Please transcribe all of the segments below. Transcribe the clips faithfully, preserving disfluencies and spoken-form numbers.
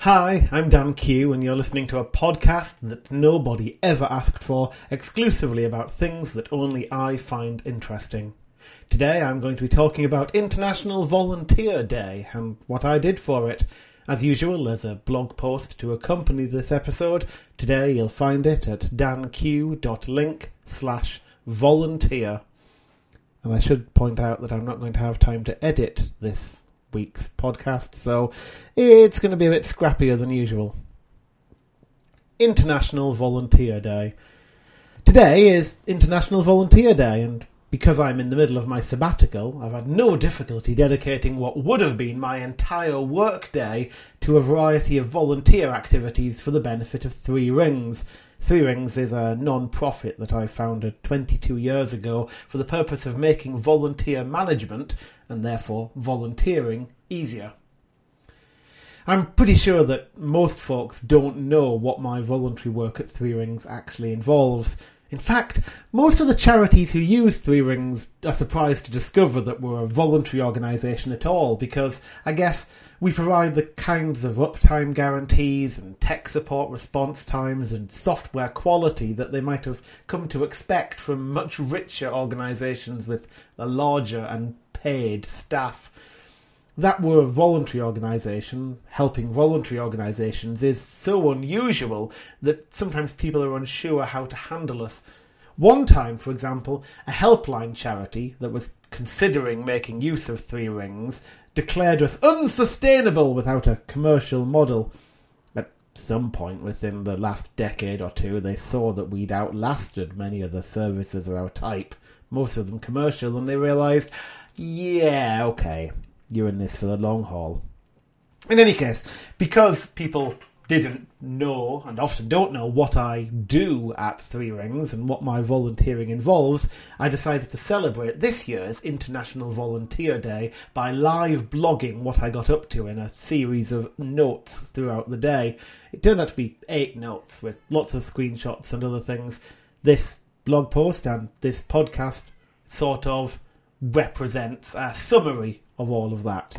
Hi, I'm Dan Q, and you're listening to a podcast that nobody ever asked for, exclusively about things that only I find interesting. Today I'm going to be talking about International Volunteer Day and what I did for it. As usual, there's a blog post to accompany this episode. Today you'll find it at danq.link slash volunteer. And I should point out that I'm not going to have time to edit this week's podcast, so it's going to be a bit scrappier than usual. International Volunteer Day. Today is International Volunteer Day, and because I'm in the middle of my sabbatical, I've had no difficulty dedicating what would have been my entire work day to a variety of volunteer activities for the benefit of Three Rings. Three Rings is a non-profit that I founded twenty-two years ago for the purpose of making volunteer management, and therefore volunteering, easier. I'm pretty sure that most folks don't know what my voluntary work at Three Rings actually involves. In fact, most of the charities who use Three Rings are surprised to discover that we're a voluntary organisation at all, because I guess we provide the kinds of uptime guarantees and tech support response times and software quality that they might have come to expect from much richer organisations with a larger and paid staff. That we're a voluntary organisation, helping voluntary organisations, is so unusual that sometimes people are unsure how to handle us. One time, for example, a helpline charity that was considering making use of Three Rings declared us unsustainable without a commercial model. At some point within the last decade or two, they saw that we'd outlasted many of the services of our type, most of them commercial, and they realised, yeah, okay, you're in this for the long haul. In any case, because people didn't know, and often don't know, what I do at Three Rings and what my volunteering involves, I decided to celebrate this year's International Volunteer Day by live blogging what I got up to in a series of notes throughout the day. It turned out to be eight notes with lots of screenshots and other things. This blog post and this podcast sort of represents a summary of all of that.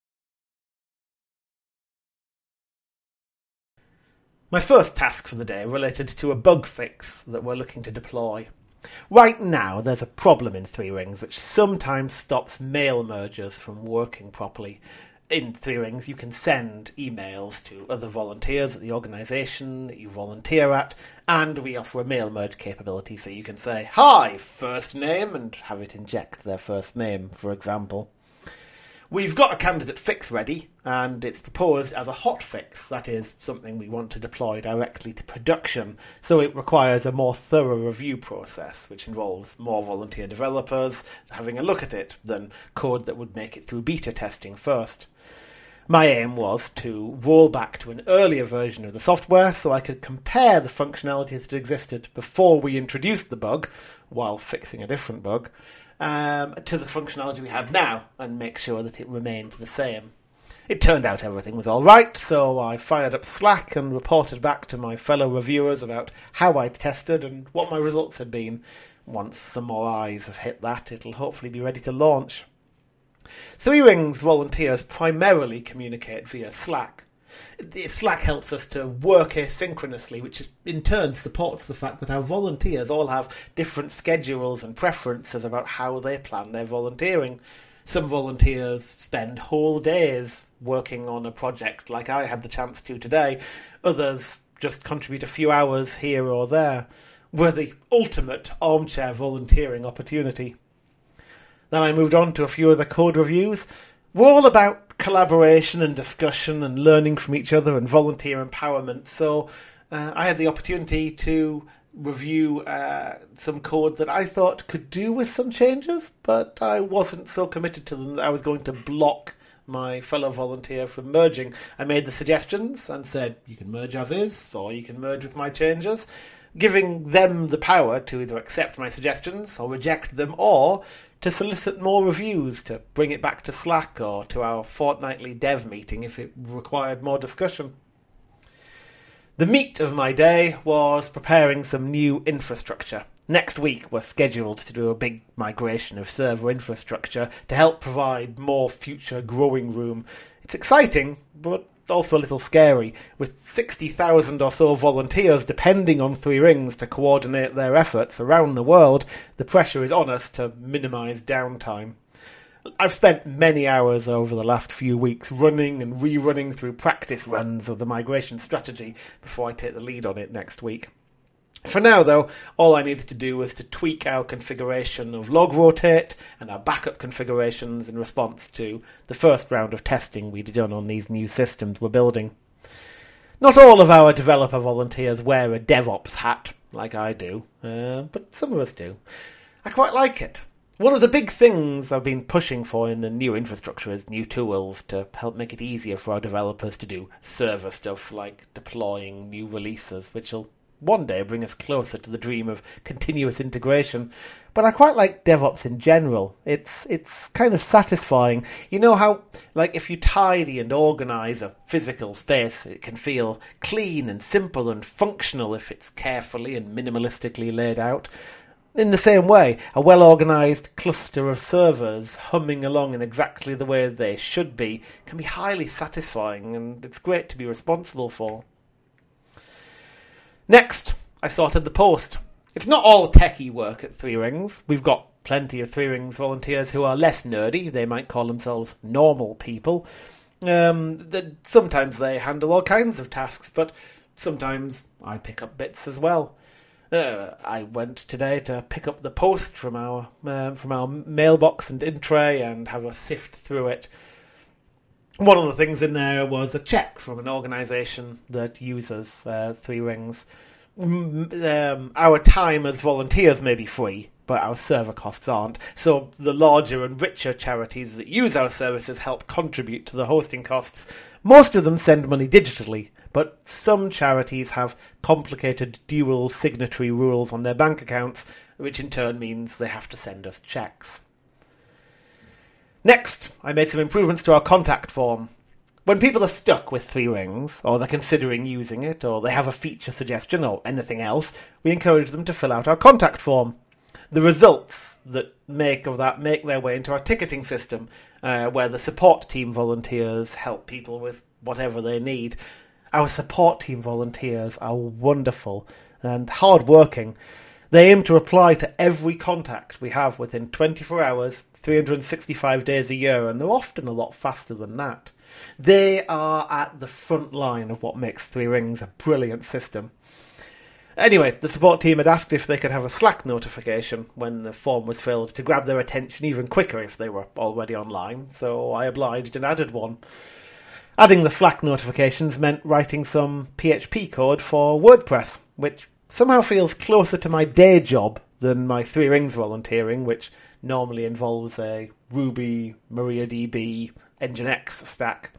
My first task for the day related to a bug fix that we're looking to deploy. Right now, there's a problem in Three Rings which sometimes stops mail mergers from working properly. In Three Rings, you can send emails to other volunteers at the organisation that you volunteer at, and we offer a mail merge capability so you can say, "Hi, first name," and have it inject their first name, for example. We've got a candidate fix ready, and it's proposed as a hot fix, that is, something we want to deploy directly to production, so it requires a more thorough review process, which involves more volunteer developers having a look at it than code that would make it through beta testing first. My aim was to roll back to an earlier version of the software so I could compare the functionalities that existed before we introduced the bug, while fixing a different bug, Um, to the functionality we have now and make sure that it remained the same. It turned out everything was alright, so I fired up Slack and reported back to my fellow reviewers about how I'd tested and what my results had been. Once some more eyes have hit that, it'll hopefully be ready to launch. Three Rings volunteers primarily communicate via Slack. Slack helps us to work asynchronously, which in turn supports the fact that our volunteers all have different schedules and preferences about how they plan their volunteering. Some volunteers spend whole days working on a project like I had the chance to today. Others just contribute a few hours here or there. We're the ultimate armchair volunteering opportunity. Then I moved on to a few other code reviews. We're all about collaboration and discussion and learning from each other and volunteer empowerment, so uh, I had the opportunity to review uh, some code that I thought could do with some changes, but I wasn't so committed to them that I was going to block my fellow volunteer from merging. I made the suggestions and said, you can merge as is, or you can merge with my changes, giving them the power to either accept my suggestions or reject them, or to solicit more reviews to bring it back to Slack or to our fortnightly dev meeting if it required more discussion. The meat of my day was preparing some new infrastructure. Next week we're scheduled to do a big migration of server infrastructure to help provide more future growing room. It's exciting, but also a little scary. With sixty thousand or so volunteers depending on Three Rings to coordinate their efforts around the world, the pressure is on us to minimise downtime. I've spent many hours over the last few weeks running and rerunning through practice runs of the migration strategy before I take the lead on it next week. For now, though, all I needed to do was to tweak our configuration of log rotate and our backup configurations in response to the first round of testing we'd done on these new systems we're building. Not all of our developer volunteers wear a DevOps hat, like I do, uh, but some of us do. I quite like it. One of the big things I've been pushing for in the new infrastructure is new tools to help make it easier for our developers to do server stuff like deploying new releases, which will one day bring us closer to the dream of continuous integration. But I quite like DevOps in general. It's it's kind of satisfying. You know how, like, if you tidy and organise a physical space, it can feel clean and simple and functional if it's carefully and minimalistically laid out. In the same way, a well-organised cluster of servers humming along in exactly the way they should be can be highly satisfying, and it's great to be responsible for. Next, I sorted the post. It's not all techie work at Three Rings. We've got plenty of Three Rings volunteers who are less nerdy. They might call themselves normal people. Um, sometimes they handle all kinds of tasks, but sometimes I pick up bits as well. Uh, I went today to pick up the post from our uh, from our mailbox and in tray and have a sift through it. One of the things in there was a check from an organisation that uses uh, Three Rings. Um, our time as volunteers may be free, but our server costs aren't. So the larger and richer charities that use our services help contribute to the hosting costs. Most of them send money digitally, but some charities have complicated dual signatory rules on their bank accounts, which in turn means they have to send us checks. Next, I made some improvements to our contact form. When people are stuck with Three Rings, or they're considering using it, or they have a feature suggestion or anything else, we encourage them to fill out our contact form. The results that make of that make their way into our ticketing system, uh, where the support team volunteers help people with whatever they need. Our support team volunteers are wonderful and hard-working. They aim to reply to every contact we have within twenty-four hours, three hundred sixty-five days a year, and they're often a lot faster than that. They are at the front line of what makes Three Rings a brilliant system. Anyway, the support team had asked if they could have a Slack notification when the form was filled to grab their attention even quicker if they were already online, so I obliged and added one. Adding the Slack notifications meant writing some P H P code for WordPress, which somehow feels closer to my day job than my Three Rings volunteering, which normally involves a Ruby, MariaDB, Nginx stack.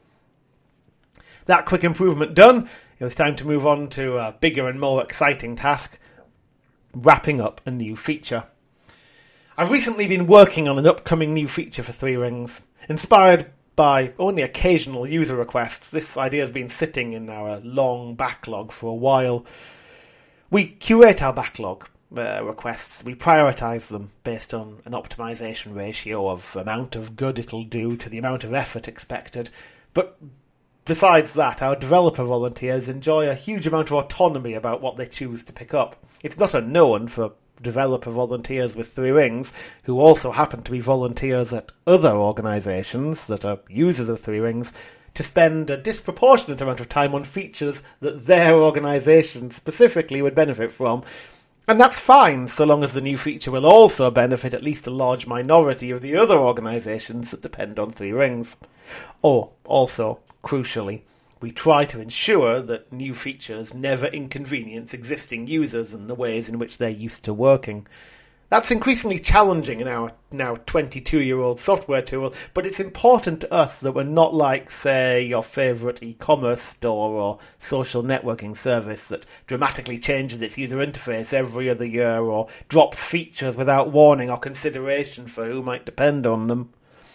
That quick improvement done, it was time to move on to a bigger and more exciting task, wrapping up a new feature. I've recently been working on an upcoming new feature for Three Rings. Inspired by only occasional user requests, this idea has been sitting in our long backlog for a while. We curate our backlog uh, requests. We prioritise them based on an optimisation ratio of amount of good it'll do to the amount of effort expected. But besides that, our developer volunteers enjoy a huge amount of autonomy about what they choose to pick up. It's not unknown for developer volunteers with Three Rings, who also happen to be volunteers at other organisations that are users of Three Rings, to spend a disproportionate amount of time on features that their organisation specifically would benefit from. And that's fine, so long as the new feature will also benefit at least a large minority of the other organisations that depend on Three Rings. Oh, also, crucially, we try to ensure that new features never inconvenience existing users and the ways in which they're used to working. That's increasingly challenging in our now twenty-two-year-old software tool, but it's important to us that we're not like, say, your favourite e-commerce store or social networking service that dramatically changes its user interface every other year or drops features without warning or consideration for who might depend on them.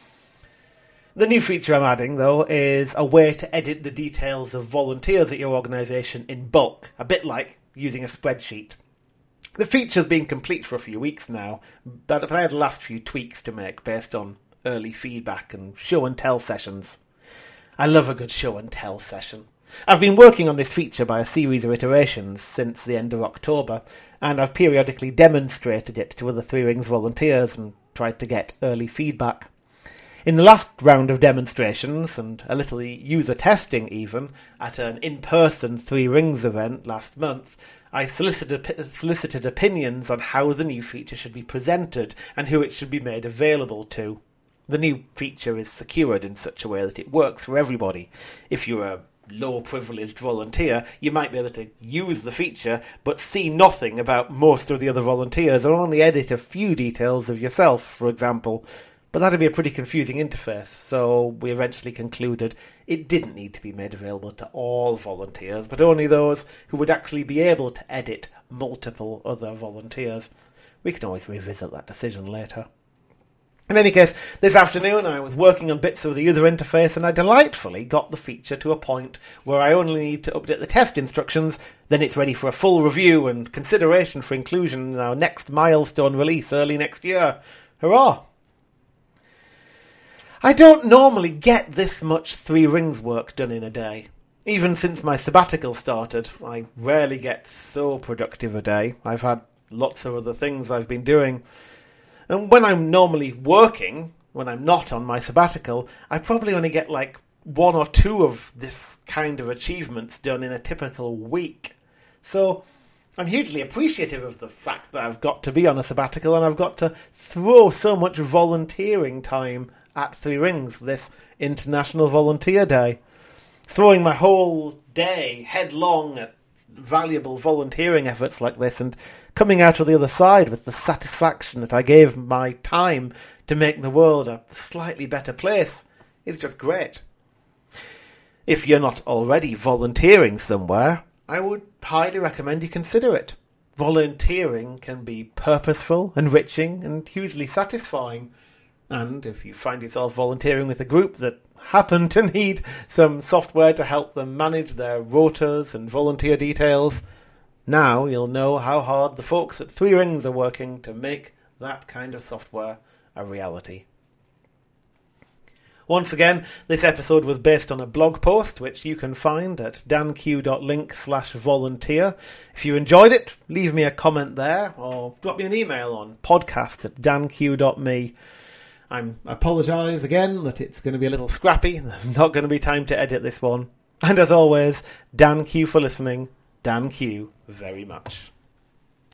The new feature I'm adding, though, is a way to edit the details of volunteers at your organisation in bulk, a bit like using a spreadsheet. The feature's been complete for a few weeks now, but I had the last few tweaks to make based on early feedback and show and tell sessions. I love a good show and tell session. I've been working on this feature by a series of iterations since the end of October, and I've periodically demonstrated it to other Three Rings volunteers and tried to get early feedback. In the last round of demonstrations, and a little user testing even, at an in-person Three Rings event last month, I solicited, solicited opinions on how the new feature should be presented and who it should be made available to. The new feature is secured in such a way that it works for everybody. If you're a low-privileged volunteer, you might be able to use the feature but see nothing about most of the other volunteers, or only edit a few details of yourself, for example. But that'd be a pretty confusing interface, so we eventually concluded it didn't need to be made available to all volunteers, but only those who would actually be able to edit multiple other volunteers. We can always revisit that decision later. In any case, this afternoon I was working on bits of the user interface, and I delightfully got the feature to a point where I only need to update the test instructions, then it's ready for a full review and consideration for inclusion in our next milestone release early next year. Hurrah! I don't normally get this much Three Rings work done in a day. Even since my sabbatical started, I rarely get so productive a day. I've had lots of other things I've been doing. And when I'm normally working, when I'm not on my sabbatical, I probably only get like one or two of this kind of achievements done in a typical week. So I'm hugely appreciative of the fact that I've got to be on a sabbatical and I've got to throw so much volunteering time at Three Rings, this International Volunteer Day. Throwing my whole day headlong at valuable volunteering efforts like this and coming out of the other side with the satisfaction that I gave my time to make the world a slightly better place is just great. If you're not already volunteering somewhere, I would highly recommend you consider it. Volunteering can be purposeful, enriching, and hugely satisfying. And if you find yourself volunteering with a group that happen to need some software to help them manage their rotas and volunteer details, now you'll know how hard the folks at Three Rings are working to make that kind of software a reality. Once again, this episode was based on a blog post which you can find at danq.link slash volunteer. If you enjoyed it, leave me a comment there or drop me an email on podcast at danq.me. I apologise again that it's going to be a little scrappy. There's not going to be time to edit this one. And as always, Dan Q for listening. Dan Q very much.